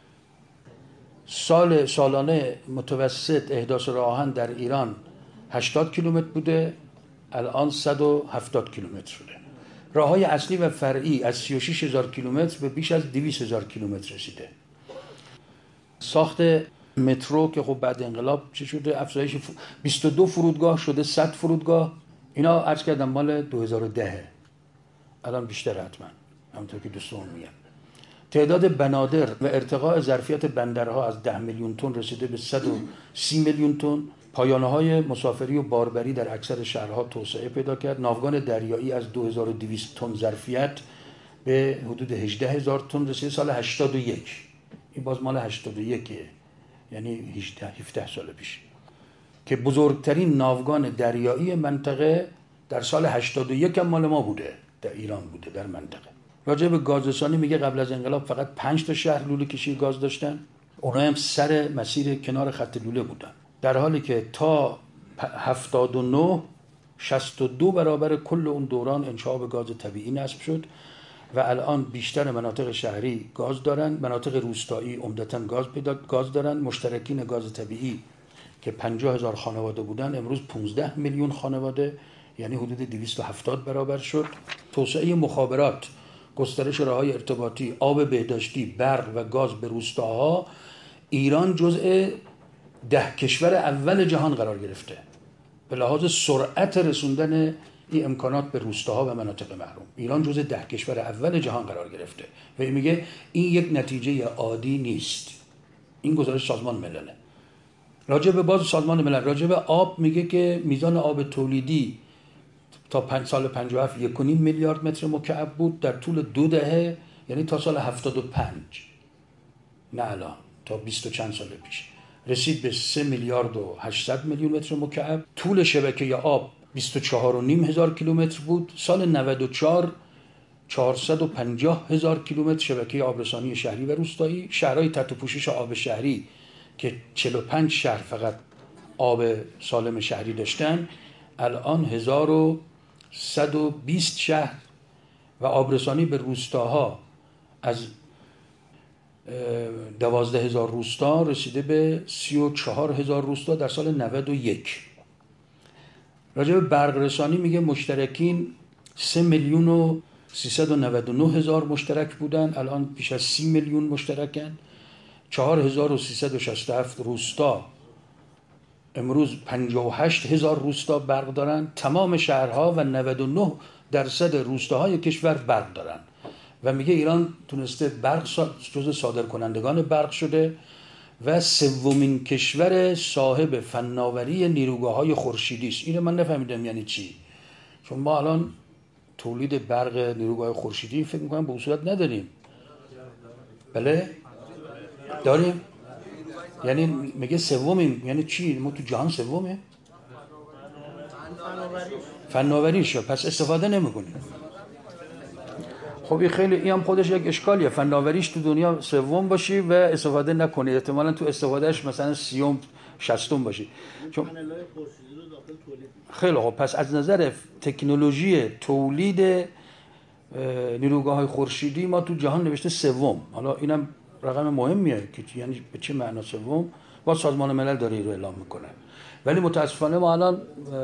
سال سالانه متوسط احداث راه آهن در ایران هشتاد کیلومتر بوده، الان صد و هفتاد کیلومتر شده. راه‌های اصلی و فرعی از سی و شش هزار کیلومتر به بیش از دویست هزار کیلومتر رسیده. ساخت مترو که خب بعد انقلاب چه شده، افزایش بیست و دو فرودگاه شده صد فرودگاه. اینا عرض کردم مال دو هزار و ده، الان بیشتر حتما همونطور که دوستان میگن. تعداد بنادر و ارتقاء ظرفیت بندرها از ده میلیون تن رسیده به صد و سی میلیون تن. پایانه‌های مسافری و باربری در اکثر شهرها توسعه پیدا کرد. ناوگان دریایی از دو هزار و دویست تن ظرفیت به حدود هجده هزار تن رسیده سال هشتاد و یک. این باز مال هشتاد و یک، یعنی هجده هفده سال پیش، که بزرگترین ناوگان دریایی منطقه در سال هشتاد و یک هم مال ما بوده، در ایران بوده در منطقه. راجع به گازرسانی میگه قبل از انقلاب فقط پنج تا شهر لوله کشی گاز داشتن، اونها هم سر مسیر کنار خط لوله بودن، در حالی که تا هفتاد و نه شصت و دو برابر کل اون دوران انشعاب گاز طبیعی نصب شد و الان بیشتر مناطق شهری گاز دارن، مناطق روستایی عمدتاً گاز پیدا گاز دارن. مشترکین گاز طبیعی که پنجاه هزار خانواده بودن امروز پانزده میلیون خانواده، یعنی حدود دویست و هفتاد برابر شد. توسعه مخابرات، گسترش راههای ارتباطی، آب بهداشتی، برق و گاز به روستاها، ایران جزء ده کشور اول جهان قرار گرفته به لحاظ سرعت رسوندن این امکانات به روستاها و مناطق محروم. ایران جزء ده کشور اول جهان قرار گرفته و این میگه این یک نتیجه عادی نیست. این گزارش سازمان ملله. راجع به باز سازمان ملل راجع به آب میگه که میزان آب تولیدی تا پنج سال پنجاه و هفت یک و نیم میلیارد متر مکعب بود در طول دو دهه، یعنی تا سال هفتاد و پنج، نه الان، تا بیست و چند سال پیش رسید به سه میلیارد و هشتصد میلیون متر مکعب. طول شبکه آب بیست و چهار و نیم هزار کیلومتر بود. سال نود و چهار چهارصد و پنجاه هزار کیلومتر شبکه آبرسانی شهری و روستایی. شهرهای تحت پوشش آب شهری که چهل و پنج شهر فقط آب سالم شهری داشتن، الان هزار و صد و بیست شهر و آبرسانی به روستاها از دوازده هزار روستا رسیده به سی و چهار هزار روستا در سال نود و یک. راجع به برق رسانی میگه مشترکین سه میلیون و سیصد و نود و نه هزار مشترک بودن، الان بیش از سی میلیون مشترکن. چهار هزار و سیصد و شصت و هفت روستا امروز پنجاه و هشت هزار روستا برق دارن. تمام شهرها و نود و نه درصد روستاهای کشور برق دارن و میگه ایران تونسته برق جزو صادر کنندگان برق شده و سومین کشور صاحب فناوری نیروگاه‌های خورشیدی است. اینو من نفهمیدم یعنی چی، چون ما الان تولید برق نیروگاه خورشیدی فکر می‌کنم به صورت نداریم. بله داریم، یعنی میگه سومیم، یعنی چی؟ ما تو جهان سومه؟ فناوریش، پس استفاده نمی‌کنیم. خب این خیلی، این هم خودش یک اشکالیه، فناوریش تو دنیا سوم باشی و استفاده نکنی، احتمالاً تو استفادهش مثلا سیوم شصتم باشی. چون خیلی خب، پس از نظر تکنولوژی تولید نیروگاه‌های خورشیدی ما تو جهان نوشته سوم. حالا اینم رقم مهمیه که یعنی به چه معنا سوم، با سازمان ملل داره این رو اعلام میکنه. ولی متاسفانه ما الان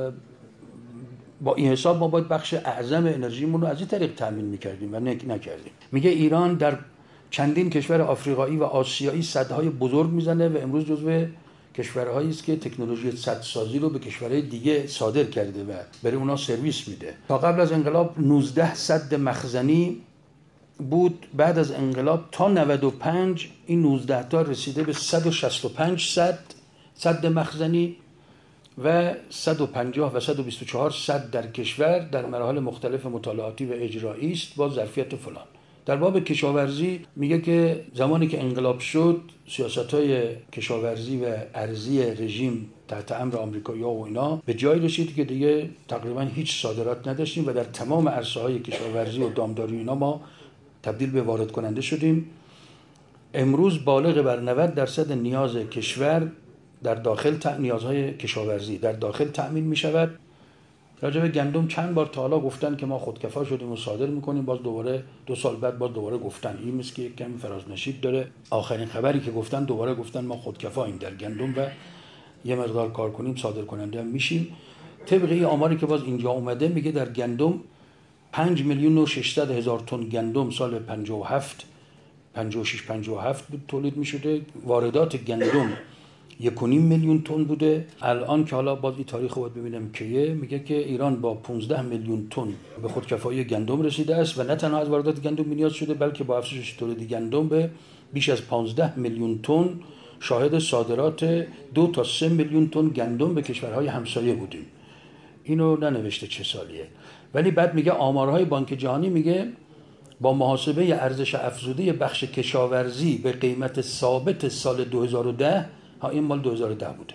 با این حساب ما باید بخش اعظم انرژیمون رو از این طریق تامین میکردیم و نکردیم. میگه ایران در چندین کشور آفریقایی و آسیایی سدهای بزرگ میزنه و امروز جزو کشورهایی است که تکنولوژی سدسازی رو به کشورهای دیگه صادر کرده و برای اونا سرویس میده. تا قبل از انقلاب نوزده سد مخزنی بود، بعد از انقلاب تا نود و پنج این نوزده تا رسیده به صد و شصت و پنج سد سد مخزنی و صد و پنجاه و صد و بیست و چهار سد در کشور در مراحل مختلف مطالعاتی و اجرایی است با ظرفیت فلان. در باب کشاورزی میگه که زمانی که انقلاب شد سیاست‌های کشاورزی و ارزی رژیم تحت امر آمریکایی‌ها و اینا به جای رسید که دیگه تقریبا هیچ صادرات نداشتیم و در تمام عرصه‌های کشاورزی و دامداری اینا ما تبدیل به وارد کننده شدیم. امروز بالغ بر نود درصد نیاز کشور در داخل ت... نیازهای کشاورزی در داخل تأمین می شود. راجع به گندم چند بار تا حالا گفتن که ما خودکفا شدیم و صادر میکنیم، باز دوباره دو سال بعد باز دوباره گفتن. این مثل که یک کمی فرازنشیب داره. آخرین خبری که گفتن دوباره گفتن ما خودکفاییم در گندم و یه مقدار کار کنیم صادر کننده هم میشیم. طبق این آماری که باز اینجا اومده میگه در گندم پنج میلیون و ششصد هزار تن گندم سال پنجاه و هفت پنجاه و شش پنجاه و هفت بود تولید میشده. واردات گندم یک و نیم میلیون تن بوده. الان که حالا باز این تاریخ رو باید ببینم کیه، میگه که ایران با پانزده میلیون تن به خودکفایی گندم رسیده است و نه تنها از واردات گندم نیاز شده بلکه با افزایش تولید گندم به بیش از پانزده میلیون تن شاهد صادرات دو تا سه میلیون تن گندم به کشورهای همسایه بودیم. اینو ننوشته چه سالیه، ولی بعد میگه آمارهای بانک جهانی میگه با محاسبه ارزش افزوده بخش کشاورزی به قیمت ثابت سال دو هزار و ده، ها این مال دو هزار و ده بوده،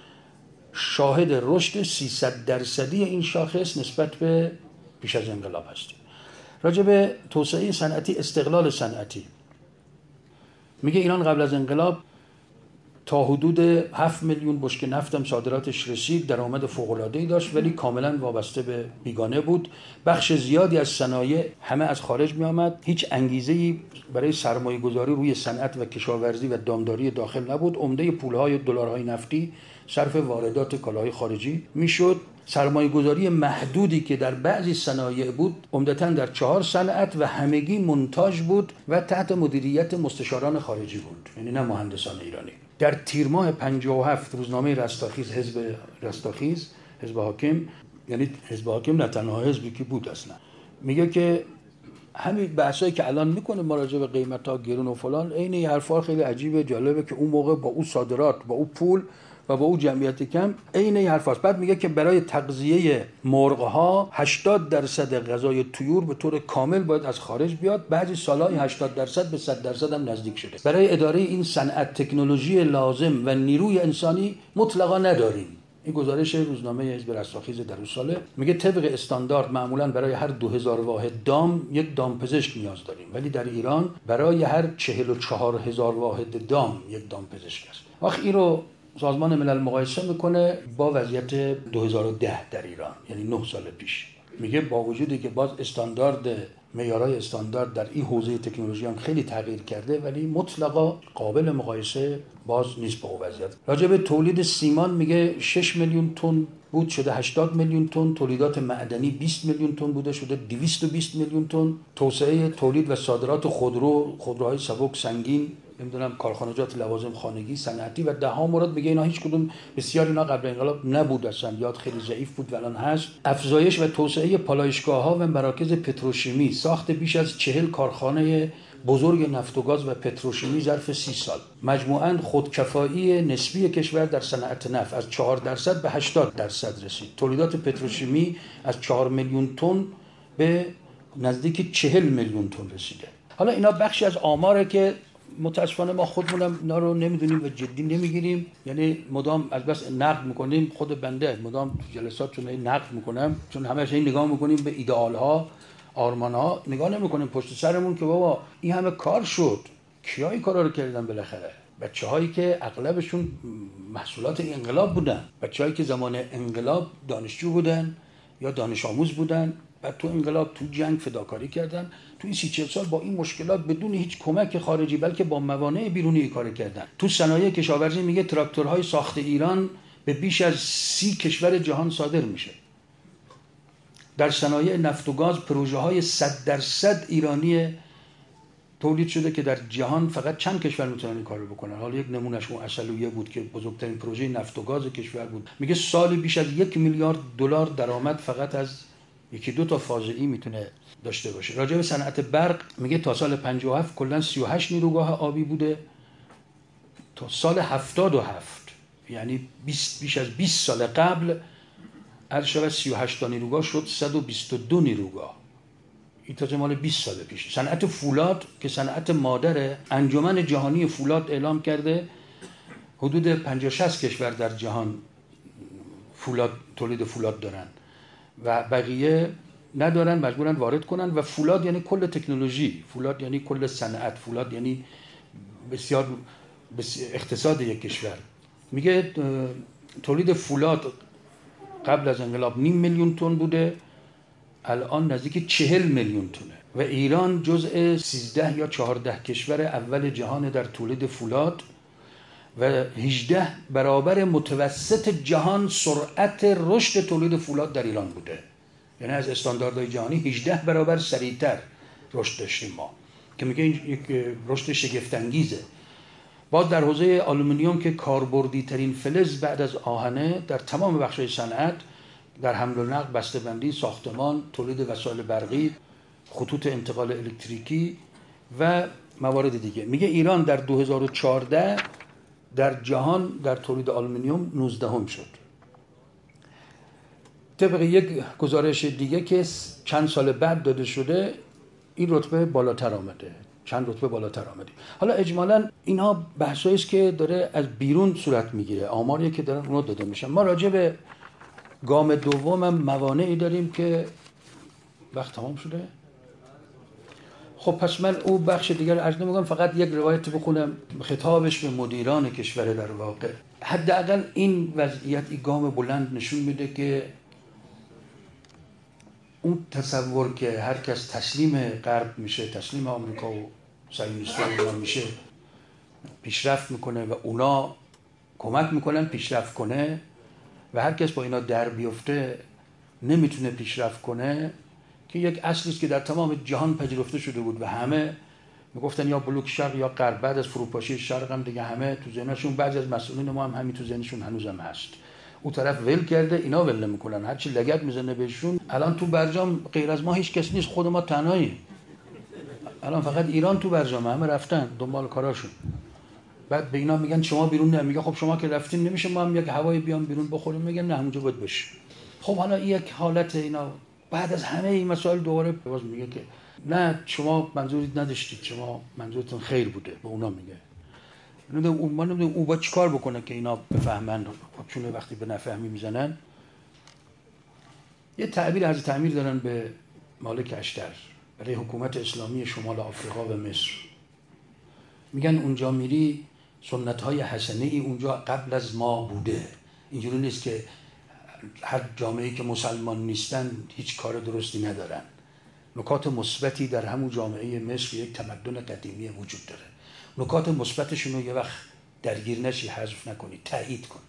شاهد رشد سیصد درصدی این شاخص نسبت به پیش از انقلاب هستیم. راجع به توسعه صنعتی، استقلال صنعتی، میگه ایران قبل از انقلاب تا حدود هفت میلیون بشکه نفتم صادراتش رسید، درآمد فوق‌العاده‌ای داشت ولی کاملا وابسته به بیگانه بود. بخش زیادی از صنایع همه از خارج می آمد. هیچ انگیزه‌ای برای سرمایه‌گذاری روی صنعت و کشاورزی و دامداری داخل نبود. عمده پول‌های دلارهای نفتی صرف واردات کالاهای خارجی میشد. سرمایه‌گذاری محدودی که در بعضی صنایع بود عمدتاً در چهار صنعت و همگی مونتاژ بود و تحت مدیریت مستشاران خارجی بود، یعنی نه مهندسان ایرانی. در تیر ماه پنجاه و هفت روزنامه رستاخیز، حزب رستاخیز، حزب حاکم، یعنی حزب حاکم نه تنها حزبی که بود اصلا، میگه که همین بحثایی که الان میکنه ما راجع به قیمتا گرون و فلان، عین این حرفا خیلی عجیبه، جالبه که اون موقع با اون صادرات، با اون پول و با اون جمعیت کم عین این حرفاست. بعد میگه که برای تغذیه مرغ‌ها هشتاد درصد غذای طیور به طور کامل باید از خارج بیاد. بعضی سال‌های هشتاد درصد به صد درصد هم نزدیک شده. برای اداره این صنعت تکنولوژی لازم و نیروی انسانی مطلقا نداریم. این گزارش روزنامه حزب رستاخیز در اون ساله. میگه طبق استاندارد معمولا برای هر دو هزار واحد دام یک دامپزشک نیاز داریم، ولی در ایران برای هر چهل و چهار هزار واحد دام یک دامپزشک است. آخه این رو سازمان ملل مقایسه میکنه با وضعیت دو هزار و ده در ایران، یعنی نه سال پیش. میگه با وجودی که باز استاندارد، معیارهای استاندارد در این حوزه تکنولوژی هم خیلی تغییر کرده، ولی مطلقا قابل مقایسه باز نیست با اون وضعیت. راجع به تولید سیمان میگه شش میلیون تن بود شده هشتاد میلیون تن، تولیدات معدنی بیست میلیون تن بوده شده دویست و بیست میلیون تن، توسعه تولید و صادرات خودرو، خودروهای سبک سنگین، نمیدونم کارخانجات لوازم خانگی صنعتی و ده ها مورد. میگه اینا هیچ کدوم، بسیار اینا قبل انقلاب نبود اصلا، یاد خیلی ضعیف بود و الان هست. افزایش و توسعه پالایشگاه‌ها و مراکز پتروشیمی، ساخت بیش از چهل کارخانه بزرگ نفت و گاز و پتروشیمی ظرف سی سال. مجموعاً خودکفایی نسبی کشور در صنعت نفت از چهار درصد به هشتاد درصد رسید. تولیدات پتروشیمی از چهار میلیون تن به نزدیک چهل میلیون تن رسیده. حالا اینا بخشی از آماره که متاسفانه ما خودمونم اینا رو نمیدونیم و جدی نمیگیریم، یعنی مدام از بس نقد میکنیم. خود بنده مدام جلسات چون نقد میکنم، چون همش این نگاه میکنیم به ایدئال ها، آرمان ها، نگاه نمیکنیم پشت سرمون که بابا این همه کار شد، کیا این کارا رو کردن بالاخره؟ بچه‌هایی که اغلبشون محصولات انقلاب بودن، بچه‌هایی که زمان انقلاب دانشجو بودن یا دانش آموز بودن، بعد تو انقلاب تو جنگ فداکاری کردن، تو این سی چهل سال با این مشکلات بدون هیچ کمک خارجی بلکه با موانع بیرونی کار کردن. تو صنایع کشاورزی میگه تراکتورهای ساخت ایران به بیش از سی کشور جهان صادر میشه. در صنایع نفت و گاز پروژه های صد درصد ایرانی تولید شده که در جهان فقط چند کشور میتونن این کارو بکنن. حالا یک نمونهش اون عسلویه بود که بزرگترین پروژه نفت و گاز کشور بود. میگه سالی بیش از یک میلیارد دلار درآمد فقط از یکی دو تا فاضعی میتونه داشته باشه. راجع به صنعت برق میگه تا سال پنجاه و هفت کلا سی و هشت نیروگاه آبی بوده، تا سال هفتاد و هفت یعنی بیست بیش از بیست سال قبل عرض شود سی و هشت تا نیروگاه شد صد و بیست و دو نیروگاه. این تازه مال بیست سال پیش. صنعت فولاد که صنعت مادر، انجمن جهانی فولاد اعلام کرده حدود پنجاه شصت کشور در جهان فولاد، تولید فولاد دارن و بقیه ندارن، مجبورن وارد کنن. و فولاد یعنی کل تکنولوژی، فولاد یعنی کل صنعت، فولاد یعنی بسیار, بسیار اقتصاد یک کشور. میگه تولید فولاد قبل از انقلاب نیم میلیون تن بوده، الان نزدیک چهل میلیون تونه و ایران جزء سیزده یا چهارده کشور اول جهان در تولید فولاد و هجده برابر متوسط جهان سرعت رشد تولید فولاد در ایران بوده. یعنی از استانداردهای جهانی هجده برابر سریعتر رشد داشتیم ما، که میگه این یک رشد شگفت انگیزه. باز در حوزه آلومینیوم که کاربردی ترین فلز بعد از آهنه در تمام بخش‌های صنعت، در حمل و نقل، بسته‌بندی، ساختمان، تولید وسایل برقی، خطوط انتقال الکتریکی و موارد دیگه. میگه ایران در دو هزار و چهارده در جهان در تولید آلومینیوم نوزدهم شد. طبق یک گزارش دیگه که چند سال بعد داده شده این رتبه بالاتر آمده، چند رتبه بالاتر آمده. حالا اجمالاً اینها بحثایی است که داره از بیرون صورت میگیره، آماری که دارن اونها داده میشن. ما راجع به گام دوم هم موانعی داریم که وقت تمام شده؟ خب پس من او بخش دیگر عرض نمی‌کنم، فقط یک روایت بخونم خطابش به مدیران کشور. در واقع حداقل این وضعیت این گام بلند نشون میده که اون تصور که هر کس تسلیم غرب میشه، تسلیم آمریکا و صهیونیست‌ها میشه، پیشرفت میکنه و اونا کمک میکنن پیشرفت کنه و هر کس با اینا در بیفته نمیتونه پیشرفت کنه، که یک اصلی است که در تمام جهان پذیرفته شده بود و همه میگفتن یا بلوک شرق یا غرب. بعد از فروپاشی شرق هم دیگه همه تو ذهنشون، بعضی از مسئولین ما هم همین تو ذهنشون هنوزم هست، اون طرف ول کرده اینا ول نمیکنن، هر چی لگد میزنه بهشون. الان تو برجام غیر از ما هیچ کس نیست، خود ما تنهاییم. الان فقط ایران تو برجام، همه رفتن دنبال کاراشون. بعد به اینا میگن شما بیرون نه، میگه خب شما که رفتین نمیشه ما هم یک هوای بیام بیرون بخوریم؟ میگن نه همونجا باید باشه. خب حالا یک حالت اینا بعد از همه این مسائل دوباره باز میگه که نه شما منظوری نداشتید، شما منظورتون خیر بوده. به اونا میگه نمیدونم اون ما نمیدونم اون با چیکار بکنه که اینا بفهمن. خب چون وقتی به نفهمی میزنن. یه تعبیر از تعبیر دارن به مالک اشتر برای حکومت اسلامی شمال آفریقا و مصر. میگن اونجا میری سنت‌های حسنه ای اونجا قبل از ما بوده. اینجوری نیست که هر جامعه‌ای که مسلمان نیستن هیچ کار درستی ندارن. نکات مثبتی در همون جامعه مصر یک تمدن قدیمی وجود داره. نکات مثبتشون رو یه وقت درگیر نشی، حذف نکنی، تایید کن.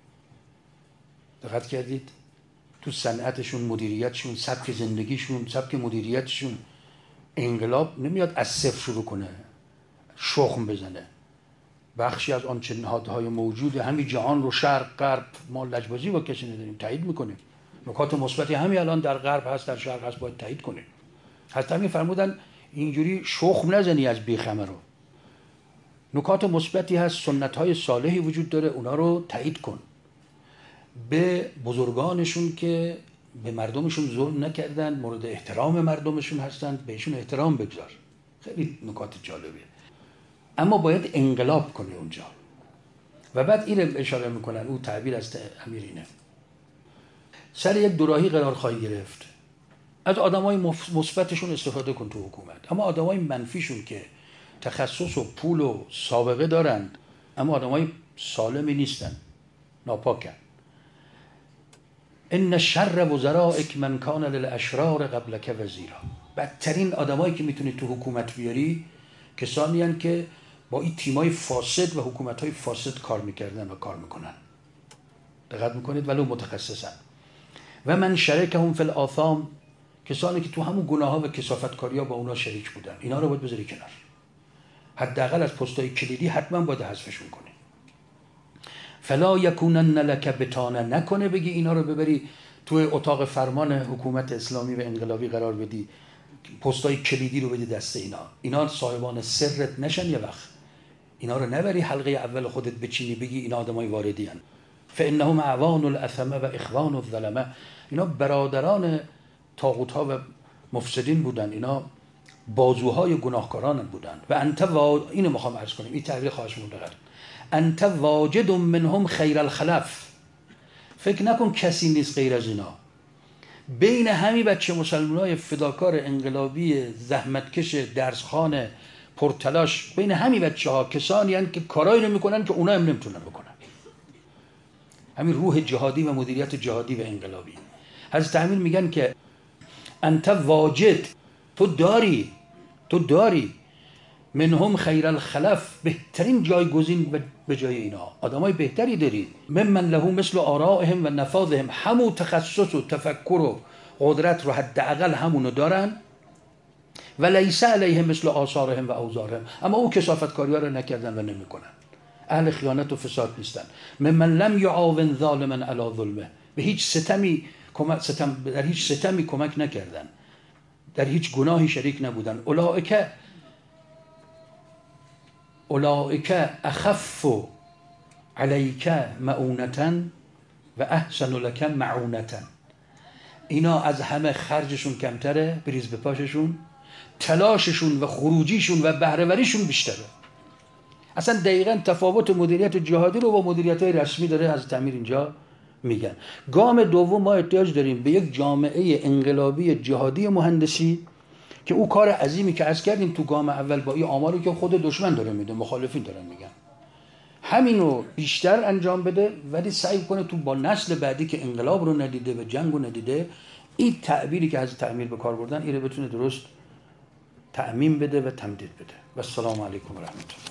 دقت کردید؟ تو صنعتشون، مدیریتشون، سبک زندگیشون، سبک مدیریتشون، انقلاب نمیاد از صفر شروع کنه، شخم بزنه. بخشی از آن چه نهادهای موجود همین جهان رو، شرق غرب، ما لجبازی با کسی نداریم، تایید میکنیم. نکات مثبتی همین الان در غرب هست، در شرق هست، باید تایید کنیم. حتی همین فرمودن اینجوری شخم نزنی از بیخمه رو. نکات مثبتی هست، سنت‌های صالحی وجود داره، اونا رو تایید کن. به بزرگانشون که به مردمشون ظلم نکردن، مورد احترام مردمشون هستند، بهشون احترام بگذار. خیلی نکات جالبیه. اما باید انقلاب کنی اونجا. و بعد اینو اشاره میکنن، او تعبیر از امیر اینه: سر یک دوراهی قرار خواهی گرفت، از آدمای مثبتشون استفاده کن تو حکومت، اما آدمای منفیشون که تخصص و پول و سابقه دارند اما آدمای سالمی نیستن، ناپاکن. ان شر وزرائک من کان للاشرار قبلک وزیرا. بدترین آدمایی که میتونی تو حکومت بیاری کسانی هستند که با این تیمای فاسد و حکومت‌های فاسد کار میکردن و کار میکنن. دقت میکنید؟ ولو متخصصن. و من شرکهم فی الآثام، کسانی که تو همون گناه‌ها و کثافتکاری‌ها با اونا شریک بودن، اینا رو باید بذاری کنار. حداقل از پست‌های کلیدی حتما باید حذفشون کنی. فلا یکونن لک بتانه، نکنه بگی اینا رو ببری تو اتاق فرمان حکومت اسلامی و انقلابی قرار بدی، پست‌های کلیدی رو بدی دست اینا، اینا صاحبان سرت نشن. یه وقت اینا رو نبری حلقه اول خودت بچینی بگی اینا آدمای واردی ان. فانهم اعوان الاثم و اخوان الظلمه. اینا برادران طاغوت‌ها و مفسدین بودن، اینا بازوهای گناهکاران بودن. و انت وا... اینو میخوام عرض کنم، این تعبیر خواهش مونده: انت واجد منهم خیر الخلف. فکر نکن کسی نیست غیر از اینا. بین همین بچه مسلمانای فداکار انقلابی زحمتکش درسخوان پرتلاش، بین همین بچه ها کسانی هستند که کارایی رو میکنن که اونا هم نمیتونن بکنن. همین روح جهادی و مدیریت جهادی و انقلابی. حضرت امیر میگن که انت واجد، تو داری تو داری منهم خیر الخلف، بهترین جایگزین به جای اینا، آدمای بهتری داری. ممن له مثل آرائهم و نفاذهم، همون تخصص و تفکر و قدرت رو حداقل همونو دارن. و لیس علیهم مثل آثارهم و اوزارهم، اما او کثافتکاری‌ها رو نکردن و نمیکنن، اهل خیانت و فساد نیستن. ممن لم یعاون ظالما علی ظلمه، به هیچ ستمی کمک ستم در هیچ ستمی کمک نکردن، در هیچ گناهی شریک نبودن. اولئک اولئک اخف علیک معونتا و احسن لک معونتا. اینا از همه خرجشون کمتره، بریز به پاششون، تلاششون و خروجیشون و بهره‌وریشون بیشتره. اصلا دقیقاً تفاوت مدیریت جهادی رو با مدیریت‌های رسمی داره حضرت امیر اینجا میگن. گام دوم ما احتیاج داریم به یک جامعه انقلابی جهادی مهندسی که او کار عظیمی که از کردیم تو گام اول با این آماری که خود دشمن داره میده، مخالفین دارن میگن، همینو بیشتر انجام بده، ولی سعی کنه تو با نسل بعدی که انقلاب رو ندیده و جنگ رو ندیده، این تعبیری که حضرت امیر به کار بردن این رو بتونه درست تعمیم بده و تمدید بده. و السلام علیکم و رحمت الله.